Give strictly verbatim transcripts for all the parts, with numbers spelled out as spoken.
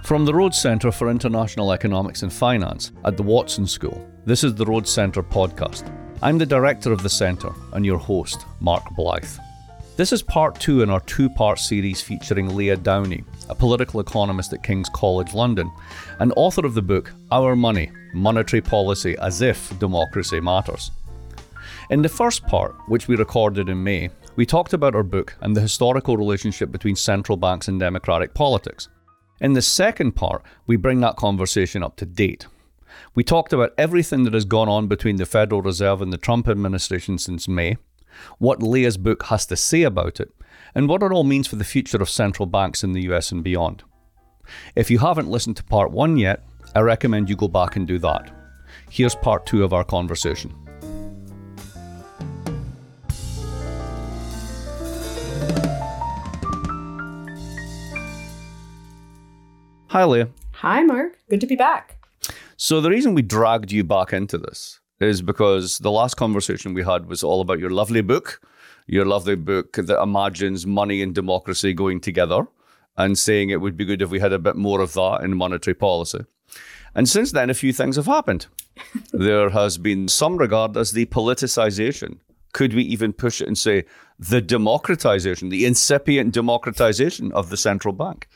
From the Rhodes Centre for International Economics and Finance at the Watson School, this is the Rhodes Centre podcast. I'm the director of the centre and your host, Mark Blythe. This is part two in our two-part series featuring Leah Downey, a political economist at King's College London, and author of the book Our Money, Monetary Policy as If Democracy Matters. In the first part, which we recorded in May, we talked about our book and the historical relationship between central banks and democratic politics. In the second part, we bring that conversation up to date. We talked about everything that has gone on between the Federal Reserve and the Trump administration since May, what Leah's book has to say about it, and what it all means for the future of central banks in the U S and beyond. If you haven't listened to part one yet, I recommend you go back and do that. Here's part two of our conversation. Hi, Leah. Hi, Mark. Good to be back. So the reason we dragged you back into this is because the last conversation we had was all about your lovely book, your lovely book that imagines money and democracy going together and saying it would be good if we had a bit more of that in monetary policy. And since then, a few things have happened. There has been some regard as the politicization. Could we even push it and say the democratization, the incipient democratization of the central bank?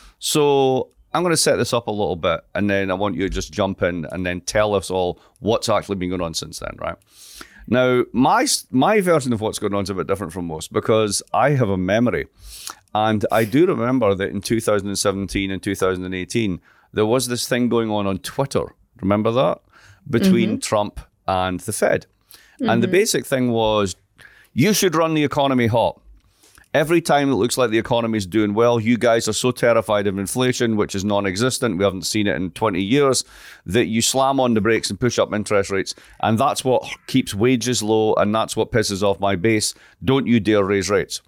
So I'm going to set this up a little bit, and then I want you to just jump in and then tell us all what's actually been going on since then, right? Now, my my version of what's going on is a bit different from most because I have a memory. And I do remember that in two thousand seventeen and two thousand eighteen, there was this thing going on on Twitter. Remember that? Between mm-hmm. Trump and the Fed. Mm-hmm. And the basic thing was, you should run the economy hot. Every time it looks like the economy is doing well, you guys are so terrified of inflation, which is non-existent, we haven't seen it in twenty years, that you slam on the brakes and push up interest rates. And that's what keeps wages low, and that's what pisses off my base. Don't you dare raise rates.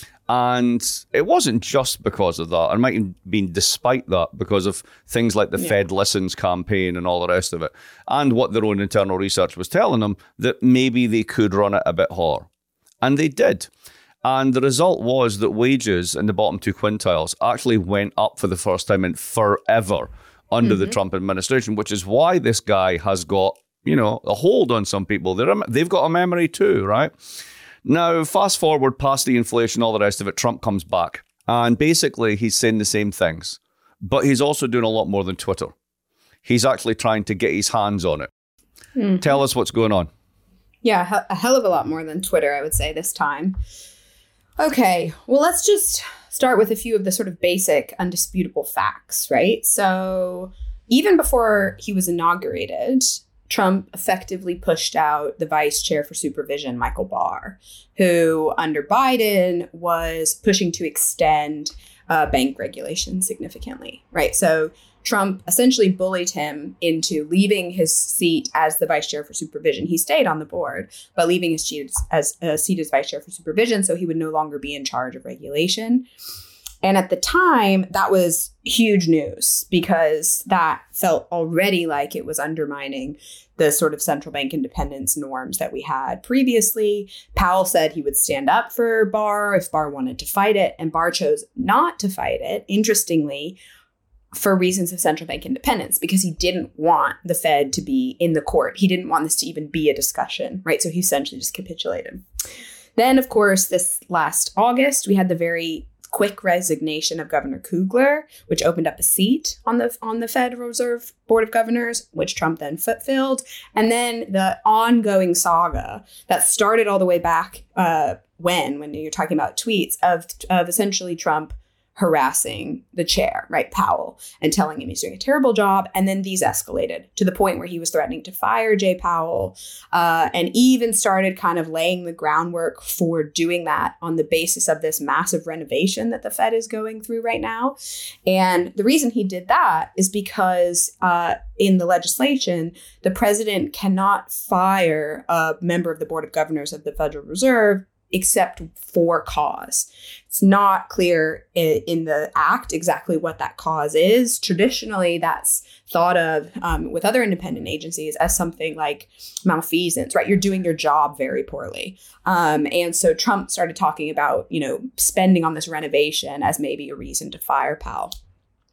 And it wasn't just because of that. It might have been despite that, because of things like the yeah. Fed Listens campaign and all the rest of it. And what their own internal research was telling them, that maybe they could run it a bit hotter. And they did. And the result was that wages in the bottom two quintiles actually went up for the first time in forever under mm-hmm. the Trump administration, which is why this guy has got, you know, a hold on some people. They're, they've got a memory too, right? Now, fast forward past the inflation, all the rest of it, Trump comes back. And basically, he's saying the same things. But he's also doing a lot more than Twitter. He's actually trying to get his hands on it. Mm-hmm. Tell us what's going on. Yeah, a hell of a lot more than Twitter, I would say, this time. Okay, well, let's just start with a few of the sort of basic, undisputable facts, right? So even before he was inaugurated, Trump effectively pushed out the vice chair for supervision, Michael Barr, who under Biden was pushing to extend uh, bank regulation significantly, right? So Trump essentially bullied him into leaving his seat as the vice chair for supervision. He stayed on the board, but leaving his seat as a seat as vice chair for supervision, so he would no longer be in charge of regulation. And at the time, that was huge news because that felt already like it was undermining the sort of central bank independence norms that we had previously. Powell said he would stand up for Barr if Barr wanted to fight it, and Barr chose not to fight it, interestingly, for reasons of central bank independence, because he didn't want the Fed to be in the court. He didn't want this to even be a discussion, right? So he essentially just capitulated. Then, of course, this last August, we had the very quick resignation of Governor Kugler, which opened up a seat on the on the Federal Reserve Board of Governors, which Trump then foot-filled. And then the ongoing saga that started all the way back uh, when, when you're talking about tweets of of essentially Trump harassing the chair, right, Powell, and telling him he's doing a terrible job. And then these escalated to the point where he was threatening to fire Jay Powell uh, and even started kind of laying the groundwork for doing that on the basis of this massive renovation that the Fed is going through right now. And the reason he did that is because uh, in the legislation, the president cannot fire a member of the Board of Governors of the Federal Reserve except for cause. It's not clear in, in the act exactly what that cause is. Traditionally, that's thought of um, with other independent agencies as something like malfeasance, right? You're doing your job very poorly. Um, and so Trump started talking about, you know, spending on this renovation as maybe a reason to fire Powell.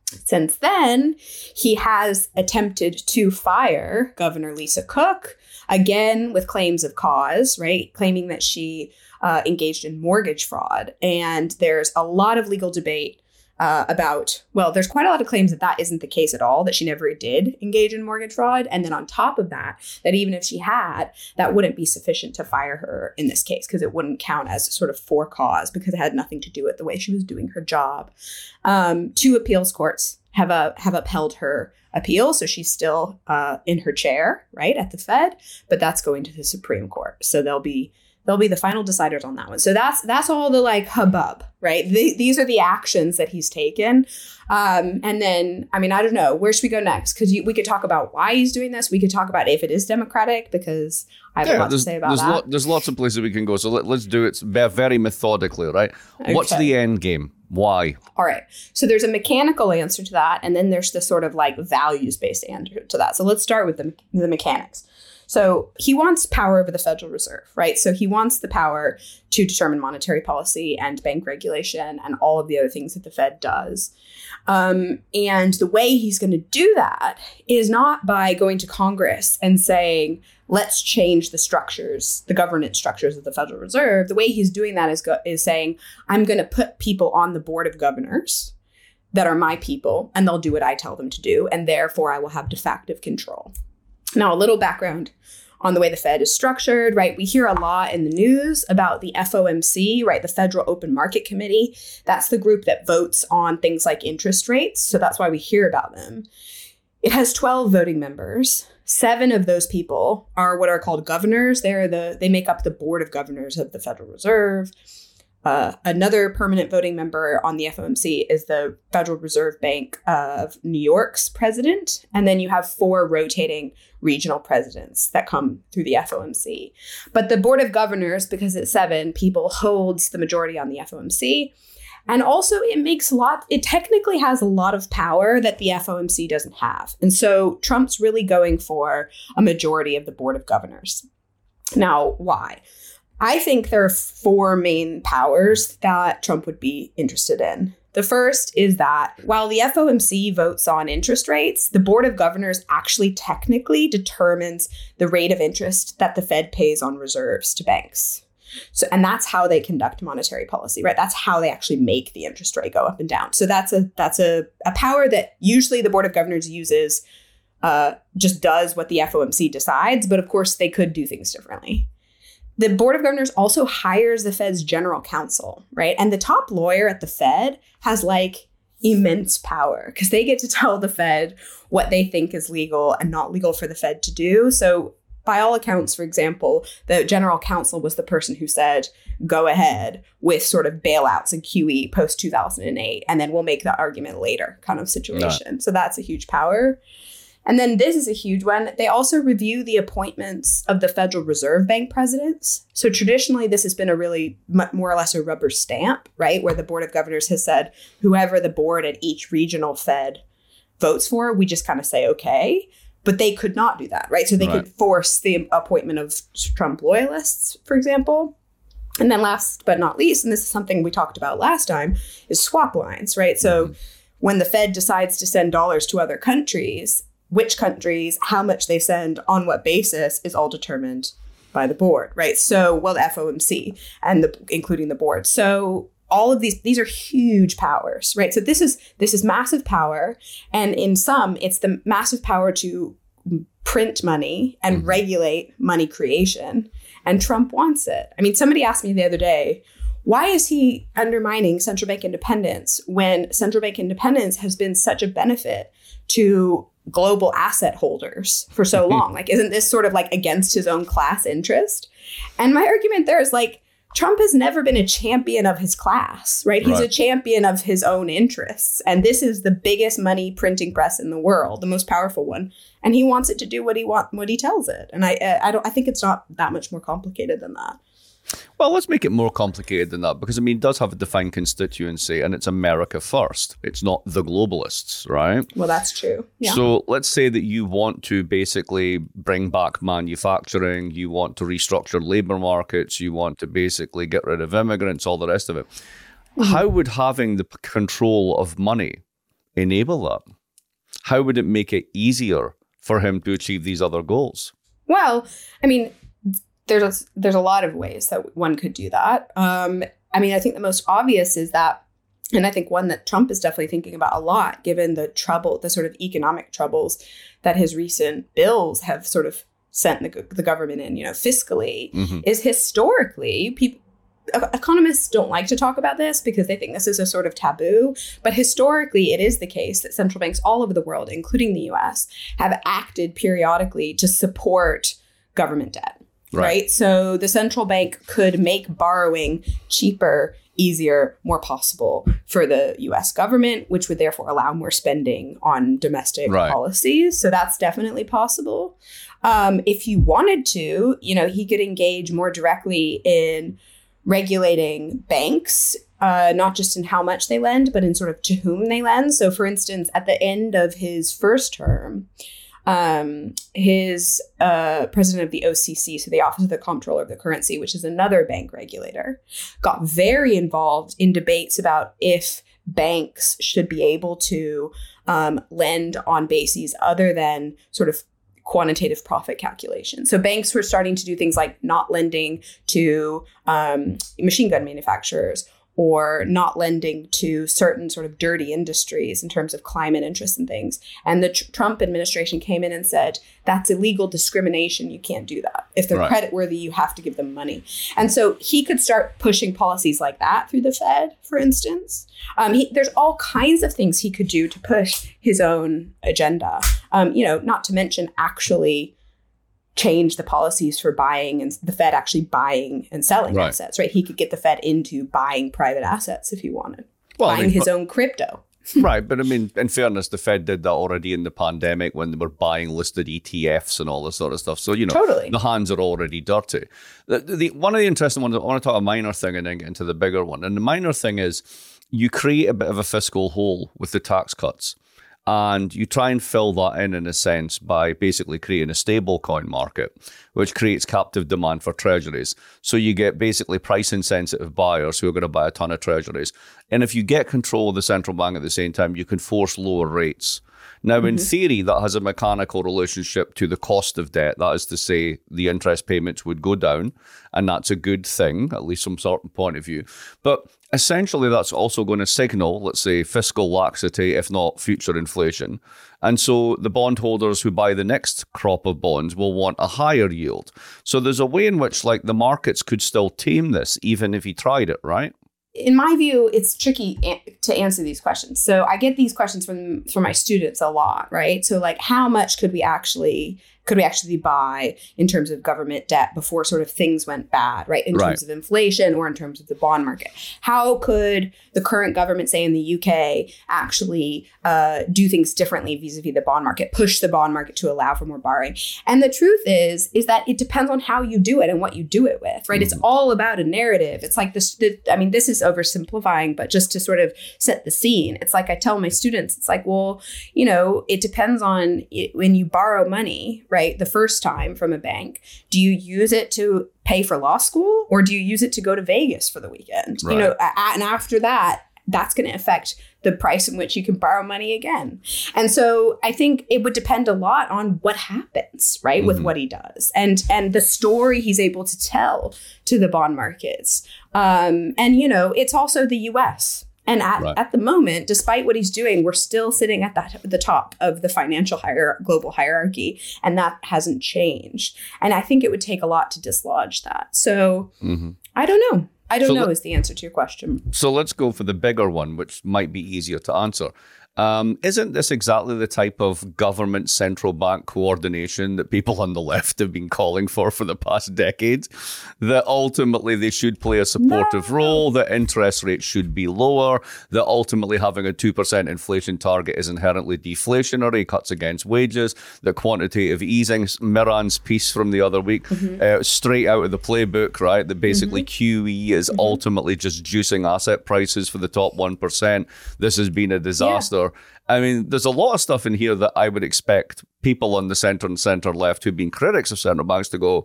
Since then, he has attempted to fire Governor Lisa Cook, again with claims of cause, right? Claiming that she uh, engaged in mortgage fraud. And there's a lot of legal debate uh, about, well, there's quite a lot of claims that that isn't the case at all, that she never did engage in mortgage fraud. And then on top of that, that even if she had, that wouldn't be sufficient to fire her in this case, because it wouldn't count as sort of for cause, because it had nothing to do with the way she was doing her job. Um, two appeals courts have a, have upheld her appeal. So she's still uh, in her chair, right, at the Fed, but that's going to the Supreme Court. So they'll be they'll be the final deciders on that one. So that's that's all the like hubbub, right? The, these are the actions that he's taken. Um, and then, I mean, I don't know, where should we go next? Because we could talk about why he's doing this. We could talk about if it is democratic, because I have yeah, a lot to say about there's that. Lot, there's lots of places we can go. So let, let's do it very methodically, right? Okay. What's the end game? Why? All right. So there's a mechanical answer to that. And then there's the sort of like values-based answer to that. So let's start with the, the mechanics. So he wants power over the Federal Reserve, right? So he wants the power to determine monetary policy and bank regulation and all of the other things that the Fed does. Um, and the way he's going to do that is not by going to Congress and saying, let's change the structures, the governance structures of the Federal Reserve. The way he's doing that is, go- is saying, I'm going to put people on the board of governors that are my people, and they'll do what I tell them to do. And therefore, I will have de facto control. Now, a little background on the way the Fed is structured, right? We hear a lot in the news about the F O M C, right? The Federal Open Market Committee. That's the group that votes on things like interest rates. So that's why we hear about them. It has twelve voting members. Seven of those people are what are called governors. They're the, they make up the board of governors of the Federal Reserve. Uh, another permanent voting member on the F O M C is the Federal Reserve Bank of New York's president. And then you have four rotating regional presidents that come through the F O M C. But the Board of Governors, because it's seven people, holds the majority on the F O M C. And also it makes a lot, it technically has a lot of power that the F O M C doesn't have. And so Trump's really going for a majority of the Board of Governors. Now, why? I think there are four main powers that Trump would be interested in. The first is that while the F O M C votes on interest rates, the Board of Governors actually technically determines the rate of interest that the Fed pays on reserves to banks. So, and that's how they conduct monetary policy, right? That's how they actually make the interest rate go up and down. So that's a that's a, a power that usually the Board of Governors uses, uh, just does what the F O M C decides. But of course, they could do things differently. The Board of Governors also hires the Fed's general counsel, right? And the top lawyer at the Fed has like immense power because they get to tell the Fed what they think is legal and not legal for the Fed to do. So by all accounts, for example, the general counsel was the person who said, go ahead with sort of bailouts and Q E post two thousand eight, and then we'll make the argument later kind of situation. No. So that's a huge power. And then this is a huge one. They also review the appointments of the Federal Reserve Bank presidents. So traditionally, this has been a really more or less a rubber stamp, right? Where the Board of Governors has said, whoever the board at each regional Fed votes for, we just kind of say, okay. But they could not do that, right? So they right. could force the appointment of Trump loyalists, for example. And then last but not least, and this is something we talked about last time, is swap lines, right? So mm-hmm. when the Fed decides to send dollars to other countries, which countries, how much they send, on what basis is all determined by the board, right? So, well, the F O M C and the, including the board. So all of these, these are huge powers, right? So this is, this is massive power. And in some, it's the massive power to print money and mm-hmm. regulate money creation. And Trump wants it. I mean, somebody asked me the other day, why is he undermining central bank independence when central bank independence has been such a benefit to global asset holders for so long? Like, isn't this sort of like against his own class interest? And my argument there is like, Trump has never been a champion of his class, right? He's right. a champion of his own interests. And this is the biggest money printing press in the world, the most powerful one. And he wants it to do what he want, what he tells it. And I, I don't, I think it's not that much more complicated than that. Well, let's make it more complicated than that, because, I mean, it does have a defined constituency, and it's America first. It's not the globalists, right? Well, that's true. Yeah. So let's say that you want to basically bring back manufacturing, you want to restructure labor markets, you want to basically get rid of immigrants, all the rest of it. Mm-hmm. How would having the control of money enable that? How would it make it easier for him to achieve these other goals? Well, I mean, there's a, there's a lot of ways that one could do that. Um, I mean, I think the most obvious is that, and I think one that Trump is definitely thinking about a lot, given the trouble, the sort of economic troubles that his recent bills have sort of sent the, the government in, you know, fiscally, mm-hmm. is historically, people, economists don't like to talk about this because they think this is a sort of taboo. But historically, it is the case that central banks all over the world, including the U S, have acted periodically to support government debt. Right. right. So the central bank could make borrowing cheaper, easier, more possible for the U S government, which would therefore allow more spending on domestic right. policies. So that's definitely possible. Um, if he wanted to, you know, he could engage more directly in regulating banks, uh, not just in how much they lend, but in sort of to whom they lend. So, for instance, at the end of his first term, um, his uh, president of the O C C, so the Office of the Comptroller of the Currency, which is another bank regulator, got very involved in debates about if banks should be able to um, lend on bases other than sort of quantitative profit calculation. So banks were starting to do things like not lending to um, machine gun manufacturers or not lending to certain sort of dirty industries in terms of climate interests and things. And the tr- Trump administration came in and said, that's illegal discrimination. You can't do that. If they're right. creditworthy, you have to give them money. And so he could start pushing policies like that through the Fed, for instance. Um, he, there's all kinds of things he could do to push his own agenda. Um, you know, not to mention actually change the policies for buying and the Fed actually buying and selling right. assets, right? He could get the Fed into buying private assets if he wanted, well, buying I mean, his but, own crypto. Right. But I mean, in fairness, the Fed did that already in the pandemic when they were buying listed E T Fs and all this sort of stuff. So, you know, totally. The hands are already dirty. The, the, one of the interesting ones, I want to talk a minor thing and then get into the bigger one. And the minor thing is you create a bit of a fiscal hole with the tax cuts. And you try and fill that in, in a sense, by basically creating a stable coin market, which creates captive demand for treasuries. So you get basically price-insensitive buyers who are going to buy a ton of treasuries. And if you get control of the central bank at the same time, you can force lower rates. Now, mm-hmm. in theory, that has a mechanical relationship to the cost of debt. That is to say, the interest payments would go down, and that's a good thing, at least from a certain point of view. But essentially, that's also going to signal, let's say, fiscal laxity, if not future inflation. And so the bondholders who buy the next crop of bonds will want a higher yield. So there's a way in which, like, the markets could still tame this, even if he tried it, right? In my view, it's tricky to answer these questions. So I get these questions from from my students a lot, right? So like, how much could we actually could we actually buy in terms of government debt before sort of things went bad, right? In right. terms of inflation or in terms of the bond market. How could the current government, say in the U K, actually uh, do things differently vis-a-vis the bond market, push the bond market to allow for more borrowing? And the truth is, is that it depends on how you do it and what you do it with, right? Mm-hmm. It's all about a narrative. It's like this, the, I mean, this is oversimplifying, but just to sort of set the scene, it's like I tell my students, it's like, well, you know, it depends on it, when you borrow money, right? The first time from a bank, do you use it to pay for law school or do you use it to go to Vegas for the weekend? Right. You know, and after that, that's going to affect the price in which you can borrow money again. And so I think it would depend a lot on what happens, right, mm-hmm. with what he does and and the story he's able to tell to the bond markets. Um, and, you know, it's also the U S. And at, right. at the moment, despite what he's doing, we're still sitting at the, the top of the financial hier- global hierarchy. And that hasn't changed. And I think it would take a lot to dislodge that. So mm-hmm. I don't know. I don't so know let, is the answer to your question. So let's go for the bigger one, which might be easier to answer. Um, isn't this exactly the type of government central bank coordination that people on the left have been calling for for the past decades? That ultimately they should play a supportive no. role, that interest rates should be lower, that ultimately having a two percent inflation target is inherently deflationary, cuts against wages, that quantitative easing, Miran's piece from the other week, mm-hmm. uh, straight out of the playbook, right? That basically mm-hmm. Q E is mm-hmm. ultimately just juicing asset prices for the top one percent. This has been a disaster. Yeah. I mean, there's a lot of stuff in here that I would expect people on the center and center left who've been critics of central banks to go,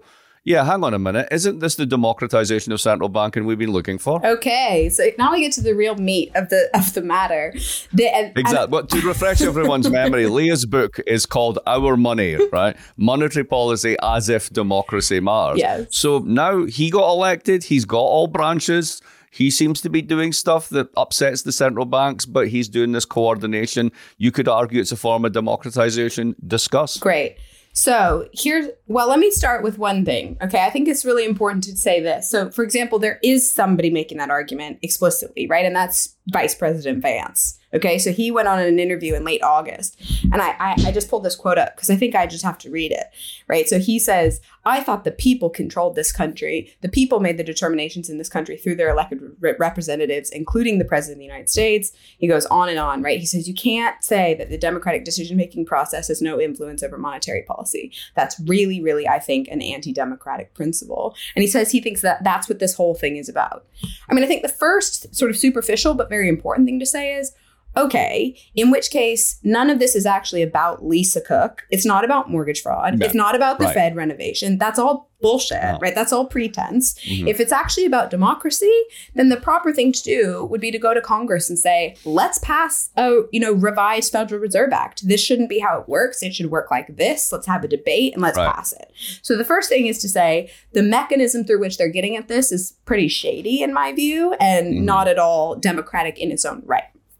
Yeah, hang on a minute. Isn't this the democratization of central banking we've been looking for? Okay, so now we get to the real meat of the of the matter. The, and, Exactly. and- But to refresh everyone's memory, Leah's book is called Our Money, right? Monetary Policy as if Democracy Matters. Yes. So now he got elected. He's got all branches. He seems to be doing stuff that upsets the central banks, but he's doing this coordination. You could argue it's a form of democratization. Discuss. Great. So here's, well, let me start with one thing. Okay. I think it's really important to say this. So, for example, there is somebody making that argument explicitly, right? And that's Vice President Vance. Okay. So he went on an interview in late August. And I, I, I just pulled this quote up because I think I just have to read it. Right. So he says, I thought the people controlled this country. The people made the determinations in this country through their elected re- representatives, including the president of the United States. He goes on and on, right? He says, you can't say that the democratic decision-making process has no influence over monetary policy. That's really, really, I think, an anti-democratic principle. And he says he thinks that that's what this whole thing is about. I mean, I think the first sort of superficial but very important thing to say is, okay, in which case, none of this is actually about Lisa Cook. It's not about mortgage fraud. No. It's not about the Right. Fed renovation. That's all bullshit, No. right? That's all pretense. Mhm. If it's actually about democracy, then the proper thing to do would be to go to Congress and say, let's pass a, you know, revised Federal Reserve Act. This shouldn't be how it works. It should work like this. Let's have a debate and let's Right. pass it. So the first thing is to say the mechanism through which they're getting at this is pretty shady in my view and Mhm. not at all democratic in its own right.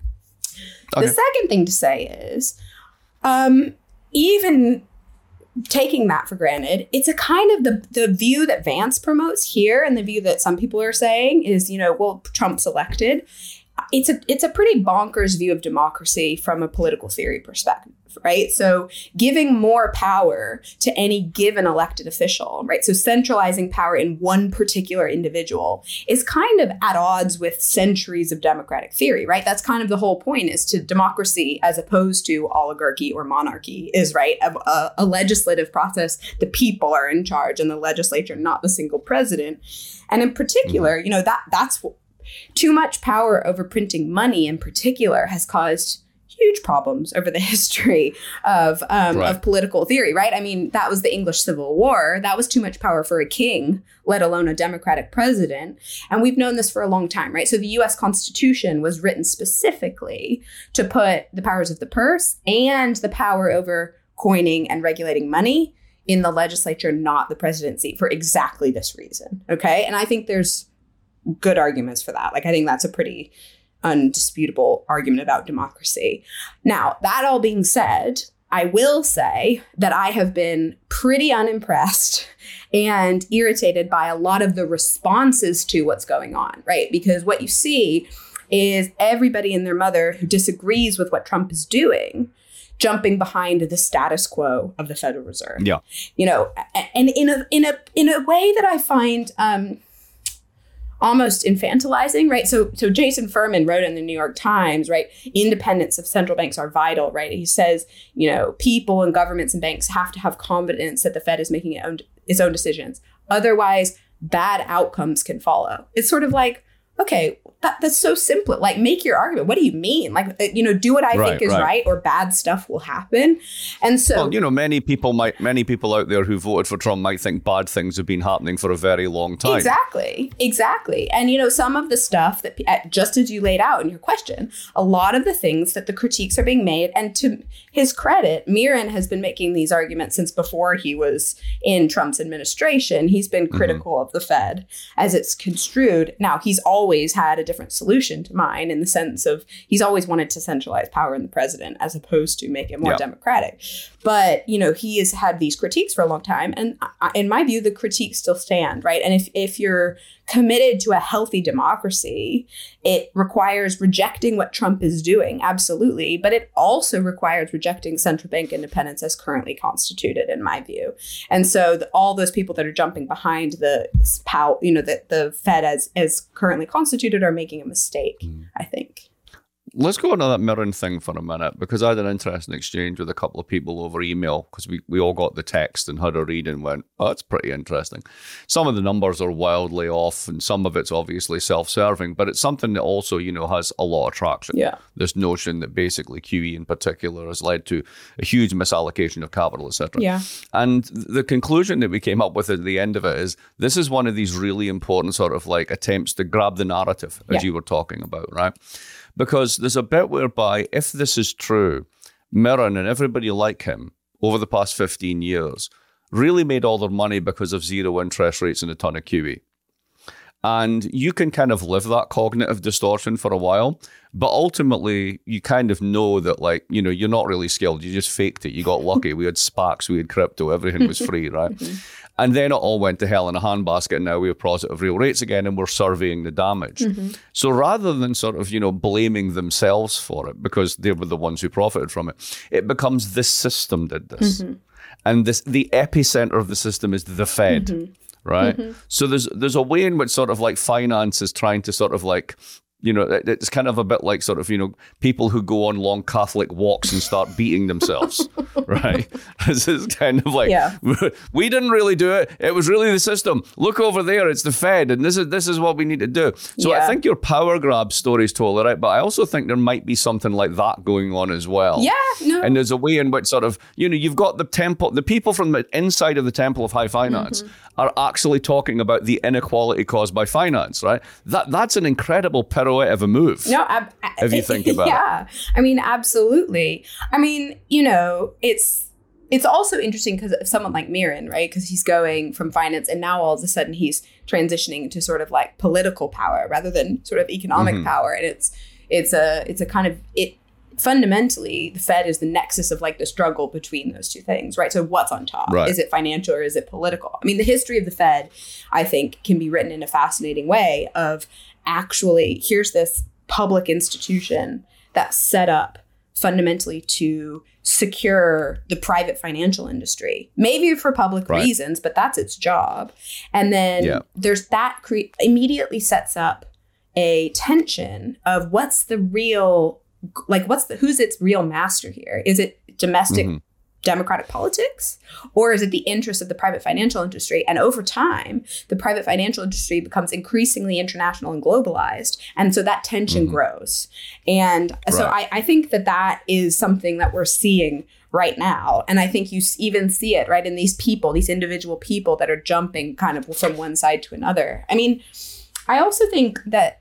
Okay. The second thing to say is, um, even taking that for granted, it's a kind of the the view that Vance promotes here, and the view that some people are saying is, you know, well, Trump's elected. It's a it's a pretty bonkers view of democracy from a political theory perspective, right? So giving more power to any given elected official, right? So centralizing power in one particular individual is kind of at odds with centuries of democratic theory, right? That's kind of the whole point, is to democracy as opposed to oligarchy or monarchy is, right, a, a, a legislative process. The people are in charge and the legislature, not the single president. And in particular, you know, that that's what too much power over printing money in particular has caused huge problems over the history of um, Right. of political theory, right? I mean, that was the English Civil War. That was too much power for a king, let alone a democratic president. And we've known this for a long time, right? So the U S Constitution was written specifically to put the powers of the purse and the power over coining and regulating money in the legislature, not the presidency, for exactly this reason, okay? And I think there's good arguments for that. Like, I think that's a pretty undisputable argument about democracy. Now, that all being said, I will say that I have been pretty unimpressed and irritated by a lot of the responses to what's going on, right? Because what you see is everybody and their mother who disagrees with what Trump is doing jumping behind the status quo of the Federal Reserve. Yeah. You know, and in a in a in a way that I find um almost infantilizing, right? So so Jason Furman wrote in the New York Times, right? Independence of central banks are vital, right? He says, you know, people and governments and banks have to have confidence that the Fed is making its own, its own decisions. Otherwise, bad outcomes can follow. It's sort of like, okay, that, that's so simple. Like, make your argument. What do you mean? Like, you know, do what I Right, think is right. right, or bad stuff will happen. And so, Well, you know, many people might, many people out there who voted for Trump might think bad things have been happening for a very long time. Exactly. Exactly. And, you know, some of the stuff that, uh, just as you laid out in your question, a lot of the things that the critiques are being made, and to his credit, Miran has been making these arguments since before he was in Trump's administration. He's been critical of the Fed as it's construed. Now, he's always had a different solution to mine, in the sense of he's always wanted to centralize power in the president as opposed to make it more Yeah. democratic. But, you know, he has had these critiques for a long time. And I- in my view, the critiques still stand, right? And if, if you're committed to a healthy democracy, it requires rejecting what Trump is doing, absolutely. But it also requires rejecting central bank independence as currently constituted, in my view. And so the, all those people that are jumping behind the pow, you know, the, the Fed as, as currently constituted are making a mistake, I think. let's go into that mirroring thing for a minute, because I had an interesting exchange with a couple of people over email, because we, we all got the text and had a read and went, oh, that's pretty interesting. Some of the numbers are wildly off, and some of it's obviously self-serving, but it's something that also, you know, has a lot of traction. Yeah. This notion that basically Q E in particular has led to a huge misallocation of capital, et cetera. Yeah. And the conclusion that we came up with at the end of it is, this is one of these really important sort of like attempts to grab the narrative, as Yeah. you were talking about, right? Because there's a bit whereby, if this is true, Mirren and everybody like him over the past fifteen years really made all their money because of zero interest rates and a ton of Q E. And you can kind of live that cognitive distortion for a while, but ultimately you kind of know that, like, you know, you're not really skilled. You just faked it. You got lucky. We had SPACs, we had crypto, everything was free, right? Mm-hmm. And then it all went to hell in a handbasket, and now we have positive real rates again, and we're surveying the damage. Mm-hmm. So rather than sort of, you know, blaming themselves for it, because they were the ones who profited from it, it becomes this system did this. Mm-hmm. And this the epicenter of the system is the Fed. Mm-hmm. Right. Mm-hmm. So there's there's a way in which sort of like finance is trying to sort of like, you know, it's kind of a bit like sort of, you know, people who go on long Catholic walks and start beating themselves. Right. This is kind of like, yeah. we didn't really do it. It was really the system. Look over there. It's the Fed. And this is this is what we need to do. So yeah. I think your power grab story is totally right. But I also think there might be something like that going on as well. Yeah. No. And there's a way in which sort of, you know, you've got the temple, the people from the inside of the temple of high finance mm-hmm. are actually talking about the inequality caused by finance, right? That That's an incredible pirouette of a move. No, ab- if you think about yeah. it. Yeah, I mean, absolutely. I mean, you know, it's it's also interesting because of someone like Mirren, right? Because he's going from finance, and now all of a sudden he's transitioning to sort of like political power rather than sort of economic mm-hmm. power, and it's it's a it's a kind of it. Fundamentally, the Fed is the nexus of like the struggle between those two things, right? So what's on top? Right. Is it financial or is it political? I mean, the history of the Fed, I think, can be written in a fascinating way of actually, here's this public institution that's set up fundamentally to secure the private financial industry, maybe for public right. reasons, but that's its job. And then yeah. there's that cre- immediately sets up a tension of what's the real Like, what's the who's its real master here? Is it domestic mm-hmm. democratic politics, or is it the interests of the private financial industry? And over time, the private financial industry becomes increasingly international and globalized. And so that tension mm-hmm. grows. And right. so I, I think that that is something that we're seeing right now. And I think you even see it right in these people, these individual people that are jumping kind of from one side to another. I mean, I also think that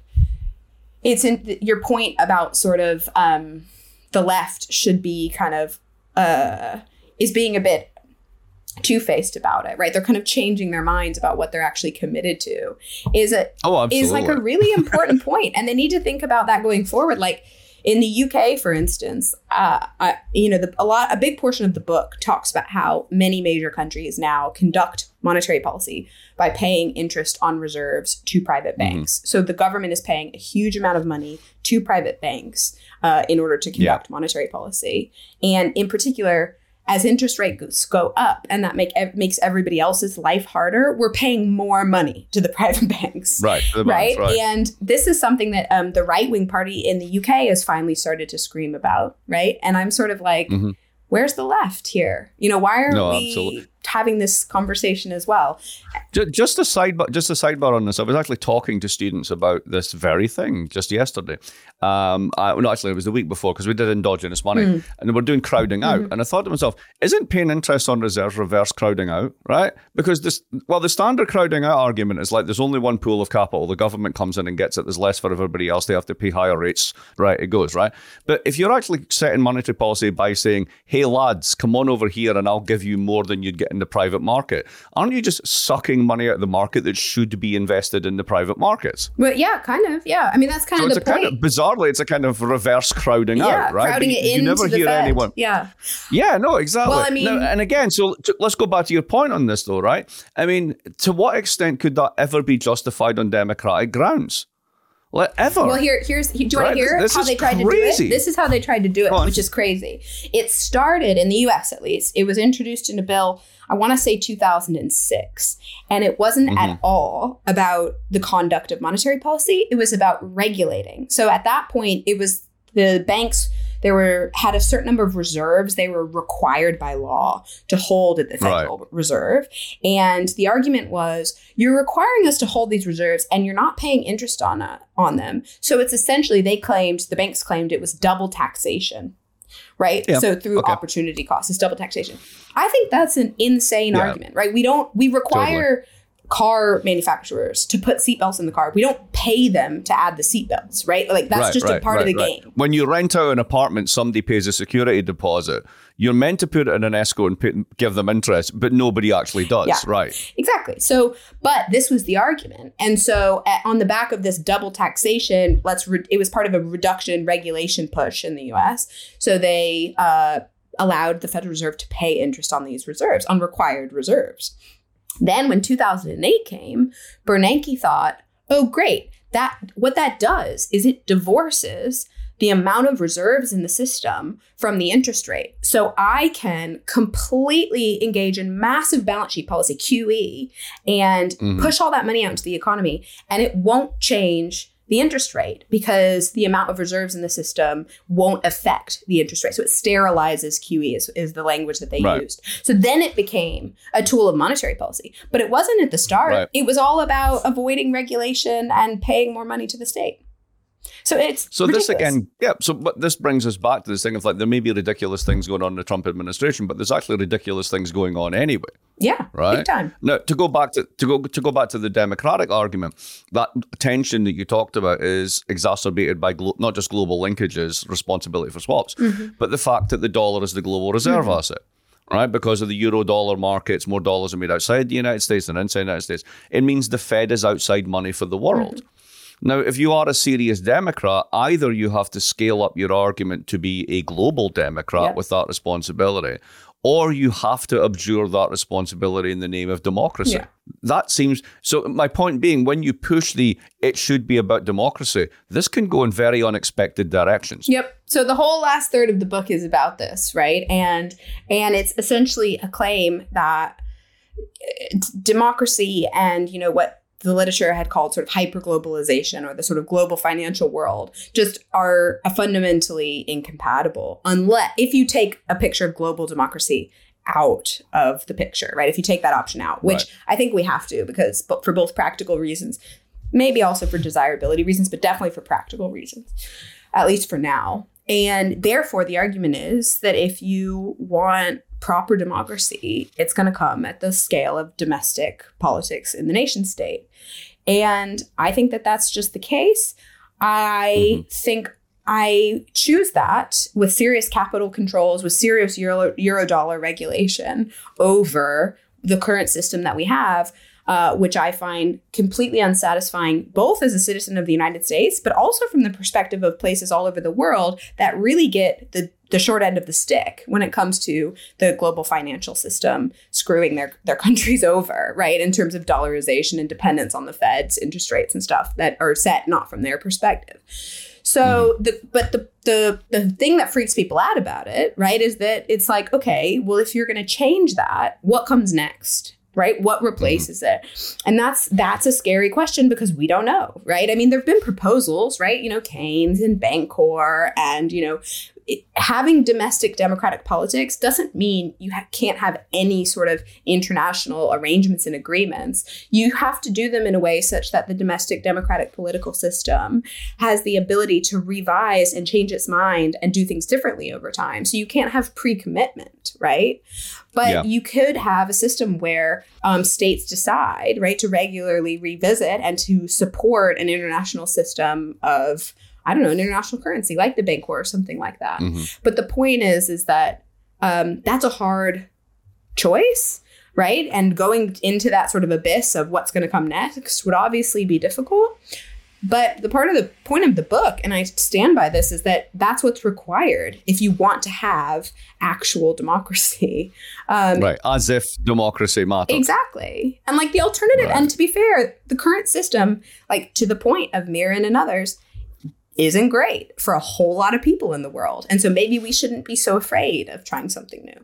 it's in th- your point about sort of um, the left should be kind of uh, is being a bit two-faced about it, right? They're kind of changing their minds about what they're actually committed to. Is it oh, is like a really important point, and they need to think about that going forward. Like in the U K, for instance, uh, I, you know, the, a lot, a big portion of the book talks about how many major countries now conduct monetary policy by paying interest on reserves to private banks. Mm-hmm. So the government is paying a huge amount of money to private banks uh, in order to conduct yeah. monetary policy. And in particular, as interest rates go up and that make ev- makes everybody else's life harder, we're paying more money to the private banks. Right. The right? banks, right. And this is something that um, the right-wing party in the U K has finally started to scream about. Right. And I'm sort of like, mm-hmm. where's the left here? You know, why are no, we absolutely. having this conversation as well? Just a sidebar, just a sidebar on this. I was actually talking to students about this very thing just yesterday. Um, I, no, actually, it was the week before because we did endogenous money mm. and we're doing crowding out. Mm-hmm. And I thought to myself, isn't paying interest on reserves reverse crowding out, right? Because this, well, the standard crowding out argument is like there's only one pool of capital. The government comes in and gets it. There's less for everybody else. They have to pay higher rates. Right, it goes, right? But if you're actually setting monetary policy by saying, hey, lads, come on over here and I'll give you more than you'd get in the private market, aren't you just sucking money out of the market that should be invested in the private markets? Well, yeah, kind of. Yeah. I mean, that's kind so of it's the a point. Kind of, bizarrely, it's a kind of reverse crowding yeah, out, right? crowding but it you, into you never the hear Fed. anyone. Yeah. Yeah, no, exactly. Well, I mean, now, and again, so to, let's go back to your point on this, though, right? I mean, to what extent could that ever be justified on democratic grounds? Like, ever. Well, here, here's. Do you Right, want to hear this- this how is they tried crazy. to do it? This is how they tried to do it, Go on. which is crazy. It started in the U S at least. It was introduced in a bill, I want to say two thousand six. And it wasn't Mm-hmm. at all about the conduct of monetary policy. It was about regulating. So at that point, it was the banks, they were had a certain number of reserves they were required by law to hold at the Federal Right. Reserve. And the argument was, you're requiring us to hold these reserves and you're not paying interest on, uh, on them. So it's essentially, they claimed, the banks claimed it was double taxation. Right. Yeah. So through Okay. opportunity cost, it's double taxation. I think that's an insane Yeah. argument, right? We don't, we require car manufacturers to put seatbelts in the car. We don't pay them to add the seatbelts, right? Like that's Right, just a right, part of right, the right. game. When you rent out an apartment, somebody pays a security deposit. You're meant to put it in an escrow and put, give them interest, but nobody actually does. Yeah. Right. Exactly. So, but this was the argument. And so at, on the back of this double taxation, let's, re- it was part of a reduction regulation push in the U S. So they uh, allowed the Federal Reserve to pay interest on these reserves, on required reserves. Then when two thousand eight came, Bernanke thought, oh, great. That what that does is it divorces the amount of reserves in the system from the interest rate. So I can completely engage in massive balance sheet policy, Q E, and Mhm. push all that money out into the economy. And it won't change the interest rate because the amount of reserves in the system won't affect the interest rate. So it sterilizes Q E is, is the language that they Right. used. So then it became a tool of monetary policy. But it wasn't at the start. Right. It was all about avoiding regulation and paying more money to the state. So it's So ridiculous. this again, yeah. So but this brings us back to this thing of like there may be ridiculous things going on in the Trump administration, but there's actually ridiculous things going on anyway. Yeah, Right. big time. Now, to go back to to go to go back to the Democratic argument, that tension that you talked about is exacerbated by glo- not just global linkages, responsibility for swaps, Mm-hmm. but the fact that the dollar is the global reserve Mhm. asset. Right, because of the euro dollar markets, more dollars are made outside the United States than inside the United States. It means the Fed is outside money for the world. Mm-hmm. Now, if you are a serious Democrat, either you have to scale up your argument to be a global Democrat Yep. with that responsibility, or you have to abjure that responsibility in the name of democracy. Yeah. That seems so. My point being, when you push the it should be about democracy, this can go in very unexpected directions. Yep. So the whole last third of the book is about this, right? And and it's essentially a claim that uh, democracy and, you know, what the literature had called sort of hyperglobalization or the sort of global financial world just are uh, fundamentally incompatible unless if you take a picture of global democracy out of the picture, right? If you take that option out, which Right. I think we have to because but for both practical reasons, maybe also for desirability reasons, but definitely for practical reasons, at least for now. And therefore, the argument is that if you want proper democracy, it's going to come at the scale of domestic politics in the nation state. And I think that that's just the case. I Mhm. think I choose that with serious capital controls, with serious euro, Eurodollar regulation over the current system that we have, uh, which I find completely unsatisfying, both as a citizen of the United States, but also from the perspective of places all over the world that really get the, the short end of the stick when it comes to the global financial system screwing their, their countries over, right? In terms of dollarization and dependence on the Fed's interest rates and stuff that are set not from their perspective. So, the, but the, the the thing that freaks people out about it, right, is that it's like, okay, well, if you're going to change that, what comes next? Right? What replaces it? And that's that's a scary question because we don't know, right? I mean, there have been proposals, right? You know, Keynes and Bancor and, you know, it, having domestic democratic politics doesn't mean you ha- can't have any sort of international arrangements and agreements. You have to do them in a way such that the domestic democratic political system has the ability to revise and change its mind and do things differently over time. So you can't have pre-commitment, right? But Yeah. you could have a system where um, states decide, right, to regularly revisit and to support an international system of, I don't know, an international currency like the Bancor or something like that. Mhm. But the point is, is that um, that's a hard choice, right? And going into that sort of abyss of what's going to come next would obviously be difficult. But the part of the point of the book, and I stand by this, is that that's what's required if you want to have actual democracy. Um, right. As if democracy matters. Exactly. And like the alternative, Right. and to be fair, the current system, like to the point of Mirren and others, isn't great for a whole lot of people in the world. And so maybe we shouldn't be so afraid of trying something new.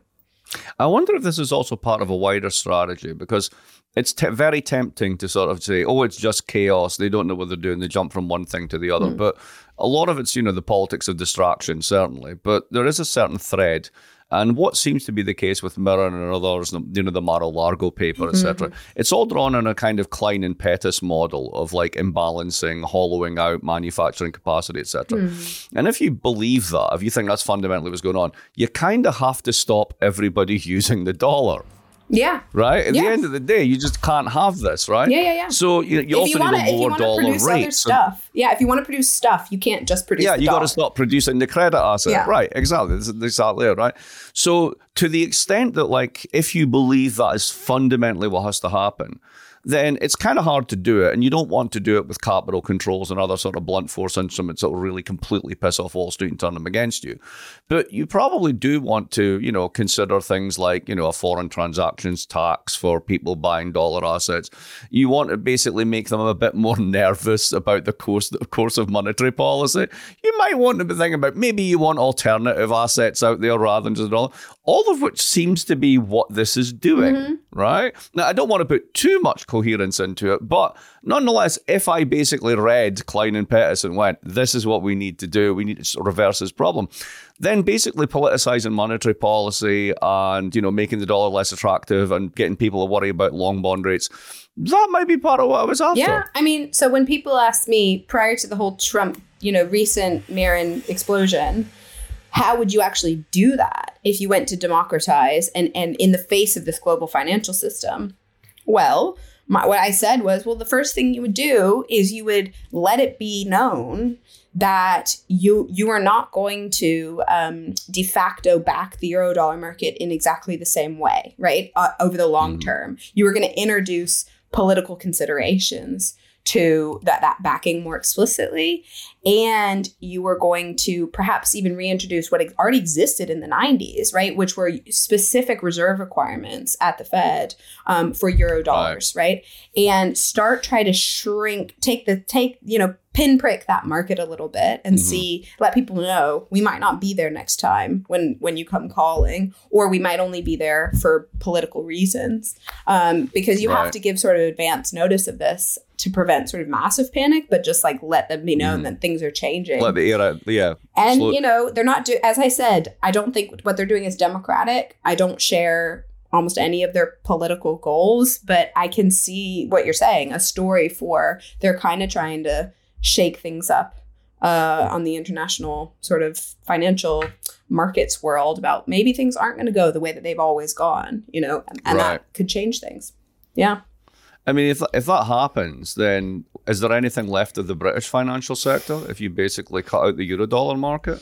I wonder if this is also part of a wider strategy, because it's te- very tempting to sort of say, oh, it's just chaos. They don't know what they're doing. They jump from one thing to the other. Mm. But a lot of it's, you know, the politics of distraction, certainly. But there is a certain thread. And what seems to be the case with Mirren and others, you know, the Mar-a-Lago paper, et cetera, mm-hmm. it's all drawn on a kind of Klein and Pettis model of like imbalancing, hollowing out manufacturing capacity, et cetera. Mm-hmm. And if you believe that, if you think that's fundamentally what's going on, you kind of have to stop everybody using the dollar. Yeah. Right? At yeah. the end of the day, you just can't have this, right? Yeah, yeah, yeah. So you, you also you wanna, need a lower dollar rate. If you want to produce other stuff. Yeah, if you want to produce stuff, you can't just produce Yeah, the you got dollar. to stop producing the credit asset. Yeah. Right, exactly. This is exactly it, right? So to the extent that, like, if you believe that is fundamentally what has to happen, then it's kind of hard to do it. And you don't want to do it with capital controls and other sort of blunt force instruments that will really completely piss off Wall Street and turn them against you. But you probably do want to, you know, consider things like, you know, a foreign transactions tax for people buying dollar assets. You want to basically make them a bit more nervous about the course, the course of monetary policy. You might want to be thinking about, maybe you want alternative assets out there rather than just a dollar. All of which seems to be what this is doing, mm-hmm. right? Now, I don't want to put too much coherence into it, but nonetheless, if I basically read Klein and Pettis and went, this is what we need to do, we need to reverse this problem, then basically politicizing monetary policy and, you know, making the dollar less attractive and getting people to worry about long bond rates, that might be part of what I was after. Yeah, I mean, so when people asked me prior to the whole Trump, you know, recent Mirren explosion, how would you actually do that if you went to democratize and, and in the face of this global financial system? Well, my, what I said was, well, the first thing you would do is you would let it be known that you you are not going to um, de facto back the Eurodollar market in exactly the same way, right? Uh, over the long mm-hmm. term, you were going to introduce political considerations to that, that backing more explicitly. And you were going to perhaps even reintroduce what already existed in the nineties, right? Which were specific reserve requirements at the Fed um, for Euro dollars, right. right? And start try to shrink, take the, take, you know, pinprick that market a little bit and mm-hmm. see, let people know we might not be there next time when, when you come calling, or we might only be there for political reasons. Um, because you right. have to give sort of advance notice of this to prevent sort of massive panic, but just like let them be known mm. that things are changing. Let the era, yeah. And, absolutely. you know, they're not, do- as I said, I don't think what they're doing is democratic. I don't share almost any of their political goals, but I can see what you're saying, a story for they're kind of trying to shake things up uh, on the international sort of financial markets world about maybe things aren't going to go the way that they've always gone, you know, and, and right. that could change things. Yeah. I mean, if if that happens, then is there anything left of the British financial sector if you basically cut out the Eurodollar market?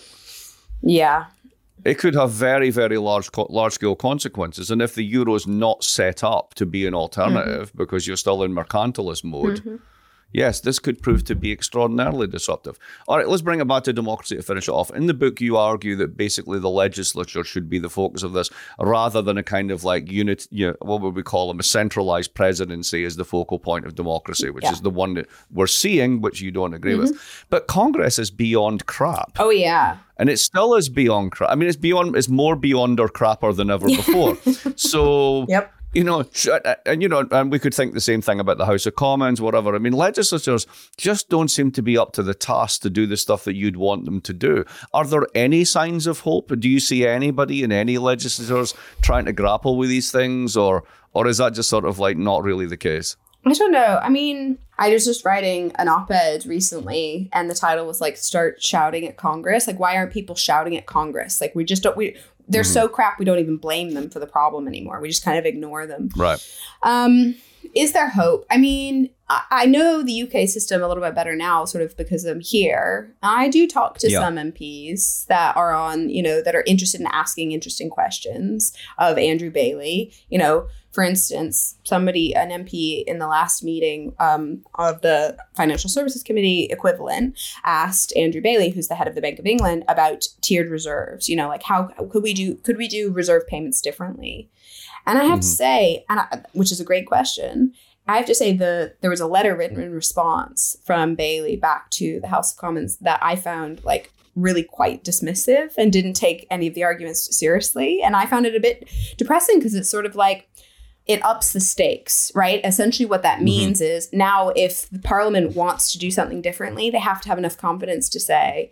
Yeah. It could have very, very large large scale consequences. And if the euro is not set up to be an alternative mm-hmm. because you're still in mercantilist mode, mm-hmm. yes, this could prove to be extraordinarily disruptive. All right, let's bring it back to democracy to finish it off. In the book, you argue that basically the legislature should be the focus of this rather than a kind of like unit, you know, what would we call them, a centralized presidency as the focal point of democracy, which yeah. is the one that we're seeing, which you don't agree mm-hmm. with. But Congress is beyond crap. Oh, yeah. And it still is beyond crap. I mean, it's beyond, it's more beyond or crapper than ever before. So... Yep. You know, and you know, and we could think the same thing about the House of Commons, whatever. I mean, legislatures just don't seem to be up to the task to do the stuff that you'd want them to do. Are there any signs of hope? Do you see anybody in any legislatures trying to grapple with these things, or or is that just sort of like not really the case? I don't know. I mean, I was just writing an op-ed recently, and the title was like, "Start shouting at Congress." Like, why aren't people shouting at Congress? Like, we just don't. We they're mm-hmm. so crap. We don't even blame them for the problem anymore. We just kind of ignore them. Right. Um. is there hope? I mean, I, I know the U K system a little bit better now, sort of because I'm here. I do talk to yeah. some M Ps that are on, you know, that are interested in asking interesting questions of Andrew Bailey. You know, for instance, somebody, an M P in the last meeting um, of the Financial Services Committee equivalent asked Andrew Bailey, who's the head of the Bank of England, about tiered reserves. You know, like how could we do, could we do reserve payments differently? And I have mm-hmm. to say, and I, which is a great question, I have to say the there was a letter written in response from Bailey back to the House of Commons that I found like really quite dismissive and didn't take any of the arguments seriously. And I found it a bit depressing because it's sort of like it ups the stakes, right? Essentially what that mm-hmm. means is now if the Parliament wants to do something differently, they have to have enough confidence to say,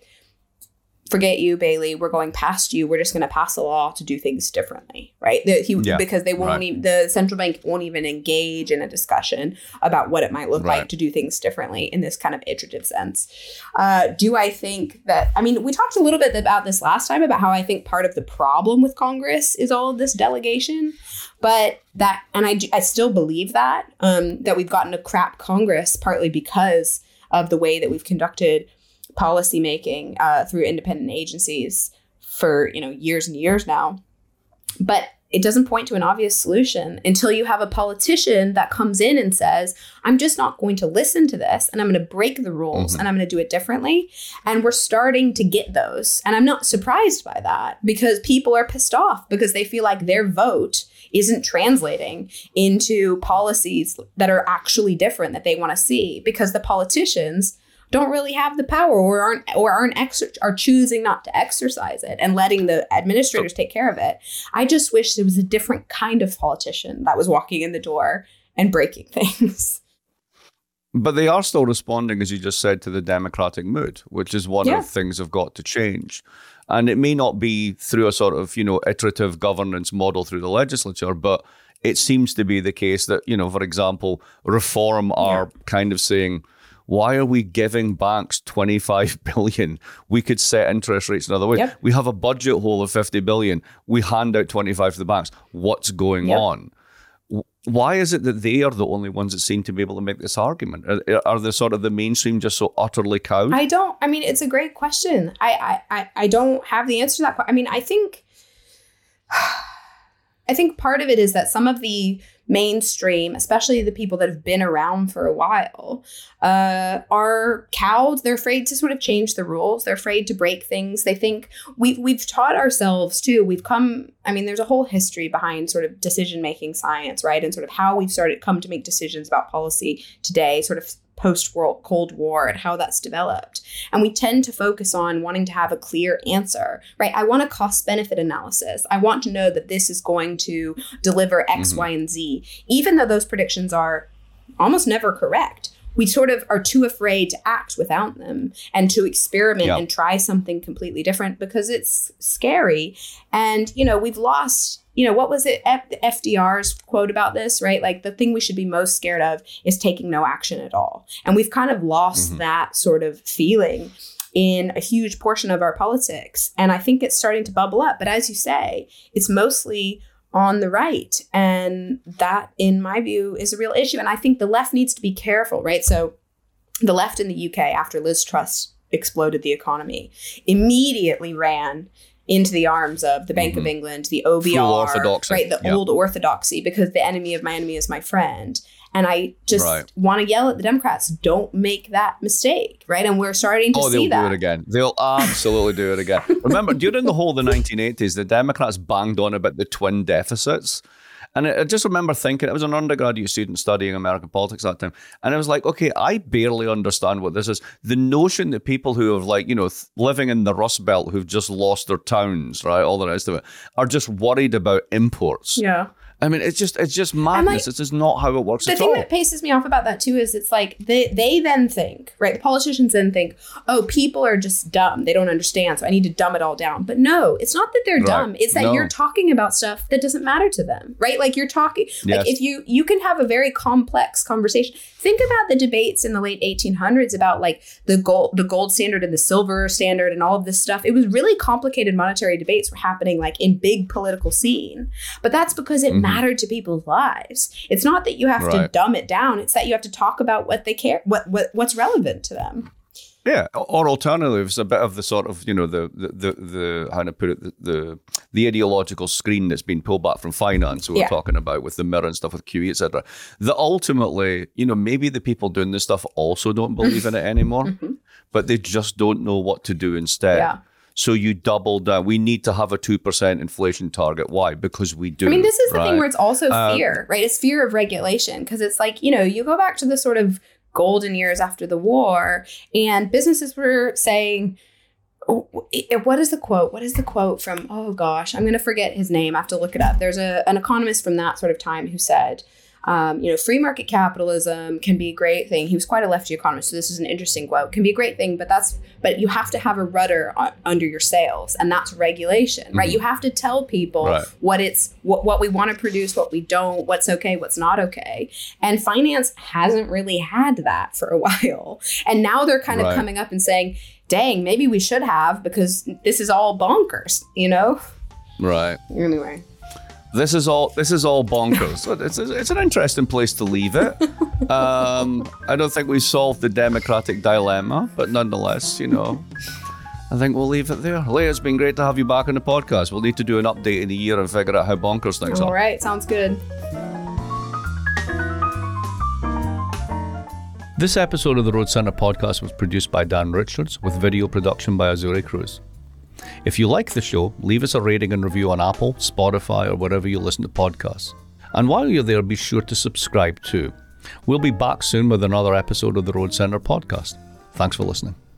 forget you, Bailey, we're going past you. We're just going to pass a law to do things differently, right? The, he, yeah, because they won't right. even, the central bank won't even engage in a discussion about what it might look right. like to do things differently in this kind of iterative sense. Uh, do I think that, I mean, we talked a little bit about this last time about how I think part of the problem with Congress is all of this delegation, but that, and I, I still believe that, um, that we've gotten a crap Congress partly because of the way that we've conducted policymaking uh, through independent agencies for, you know, years and years now. But it doesn't point to an obvious solution until you have a politician that comes in and says, I'm just not going to listen to this and I'm going to break the rules mm-hmm. and I'm going to do it differently. And we're starting to get those. And I'm not surprised by that because people are pissed off because they feel like their vote isn't translating into policies that are actually different that they want to see because the politicians don't really have the power or aren't or aren't ex- are choosing not to exercise it and letting the administrators take care of it. I just wish there was a different kind of politician that was walking in the door and breaking things. But they are still responding, as you just said, to the democratic mood, which is one yeah. of the things have got to change. And it may not be through a sort of, you know, iterative governance model through the legislature, but it seems to be the case that, you know, for example, Reform are yeah. kind of saying, why are we giving banks twenty-five billion? We could set interest rates another way. Yep. We have a budget hole of fifty billion. We hand out twenty-five to the banks. What's going yep. on? Why is it that they are the only ones that seem to be able to make this argument? Are, are the sort of the mainstream just so utterly cowed? I don't, I mean, it's a great question. I, I, I don't have the answer to that. I mean, I think, I think part of it is that some of the mainstream, especially the people that have been around for a while, uh, are cowed. They're afraid to sort of change the rules. They're afraid to break things. They think we've, we've taught ourselves too. We've come, I mean, there's a whole history behind sort of decision-making science, right? And sort of how we've started come to make decisions about policy today, sort of post-World Cold War and how that's developed. And we tend to focus on wanting to have a clear answer, right? I want a cost-benefit analysis. I want to know that this is going to deliver X, mm-hmm. Y, and Z, even though those predictions are almost never correct. We sort of are too afraid to act without them and to experiment yep. and try something completely different because it's scary. And, you know, we've lost, you know, what was it? F- F D R's quote about this, right? Like the thing we should be most scared of is taking no action at all. And we've kind of lost mm-hmm. that sort of feeling in a huge portion of our politics. And I think it's starting to bubble up. But as you say, it's mostly on the right. And that, in my view, is a real issue. And I think the left needs to be careful, right? So the left in the U K, after Liz Truss exploded the economy, immediately ran into the arms of the Bank mm-hmm. of England, the O B R, right, the yep. old orthodoxy, because the enemy of my enemy is my friend. And I just right. want to yell at the Democrats, don't make that mistake, right? And we're starting to oh, see that. Oh, they'll do it again. They'll absolutely do it again. Remember, during the whole of the nineteen eighties, the Democrats banged on about the twin deficits. And I just remember thinking, I was an undergraduate student studying American politics at that time. And I was like, okay, I barely understand what this is. The notion that people who have like, you know, th- living in the Rust Belt who've just lost their towns, right, all the rest of it, are just worried about imports. Yeah. I mean, it's just it's just madness. Like, it's just not how it works at all. The thing that pisses me off about that, too, is it's like they, they then think, right, the politicians then think, oh, people are just dumb. They don't understand, so I need to dumb it all down. But no, it's not that they're right. dumb. It's that no. you're talking about stuff that doesn't matter to them, right? Like you're talking, yes. like if you, you can have a very complex conversation. Think about the debates in the late eighteen hundreds about like the gold, the gold standard and the silver standard and all of this stuff. It was really complicated monetary debates were happening like in big political scene. But that's because it mm-hmm. matter to people's lives. It's not that you have Right. to dumb it down. It's that you have to talk about what they care, what, what what's relevant to them. Yeah, or alternatives, a bit of the sort of, you know, the, the, the, the how to put it, the, the the ideological screen that's been pulled back from finance we were Yeah. talking about with the mirror and stuff with Q E, et cetera. That ultimately, you know, maybe the people doing this stuff also don't believe in it anymore, Mm-hmm. but they just don't know what to do instead. Yeah. So you double down. We need to have a two percent inflation target. Why? Because we do. I mean, this is the right? thing where it's also Um, fear, right? It's fear of regulation because it's like, you know, you go back to the sort of golden years after the war and businesses were saying, oh, what is the quote? What is the quote from, oh gosh, I'm going to forget his name. I have to look it up. There's a, an economist from that sort of time who said, um, you know, free market capitalism can be a great thing. He was quite a lefty economist, so this is an interesting quote. Can be a great thing, but that's but you have to have a rudder on, under your sails, and that's regulation, right? Mhm. You have to tell people Right. what it's what what we want to produce, what we don't, what's okay, what's not okay. And finance hasn't really had that for a while, and now they're kind of Right. coming up and saying, "Dang, maybe we should have because this is all bonkers," you know? Right. Anyway. This is all. This is all bonkers. So it's, it's an interesting place to leave it. Um, I don't think we solved the democratic dilemma, but nonetheless, you know, I think we'll leave it there. Leah, it's been great to have you back on the podcast. We'll need to do an update in a year and figure out how bonkers things All are. right, sounds good. This episode of the Road Center podcast was produced by Dan Richards with video production by Azure Cruz. If you like the show, leave us a rating and review on Apple, Spotify, or wherever you listen to podcasts. And while you're there, be sure to subscribe too. We'll be back soon with another episode of the Road Center podcast. Thanks for listening.